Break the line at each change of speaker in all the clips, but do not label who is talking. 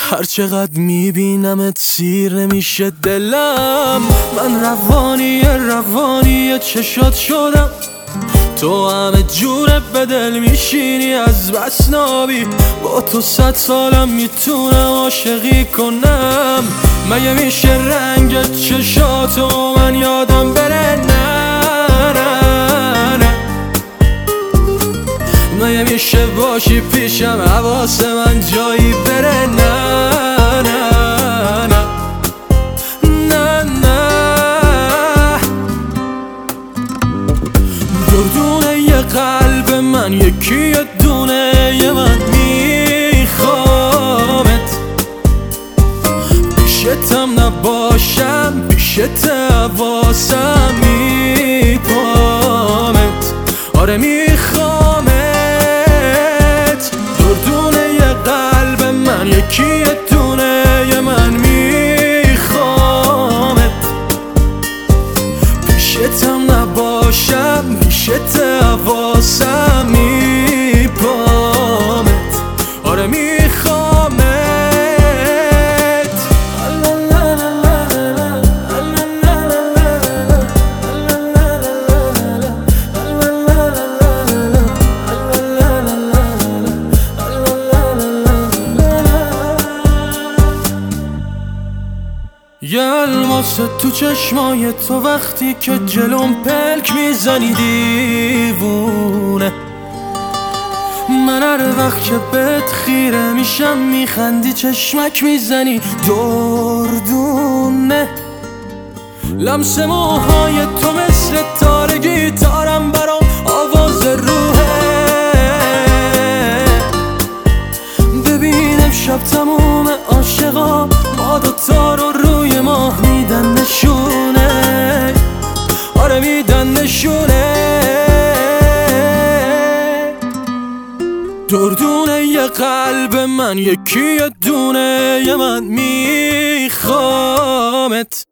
هر چقدر میبینمت سیر نمیشه دلم. من روانی چشات شدم، تو همه جوره به دل میشینی از بس نابی. با تو 100 سالم میتونم عاشقی کنم. مگه میشه رنگ چشاتو من یادم بره؟ نه نه نه. مگه میشه باشی پیشم حواس من جایی بره؟ نه نه نه نه نه. دردونه یه قلب من یکی دونه یه من میخوامت. پیشتم نباشم پیشت حواسم میپامت. آره میخوامت. دردونه یه قلب من یکی دونه یه من میخوامت. پیشتم نباشم پیشت حواسم میپامت. آره میخوامت. یه الماس تو چشمای تو وقتی که جلوم پلک میزنی دیوونه. من هر وقت که بهت خیره میشم میخندی چشمک میزنی دردونه. لمس موهای تو مثل تار گیتارم برام آواز روحه. ببین امشب تموم عاشقا ما دوتا رو روی ماه میدن نشونه. آره میدن نشونه. دردونه یه قلب من یکی دونه یه من میخوامت.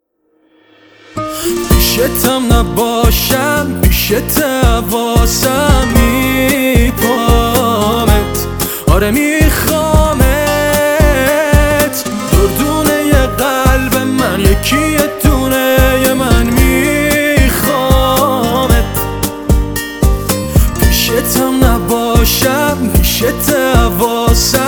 پیشتم نباشم پیشت حواسم میپامت. آره میخوامت. دردونه یه قلب من یکی دونه یه من میخوامت. پیشتم نباشم پیشت حواسم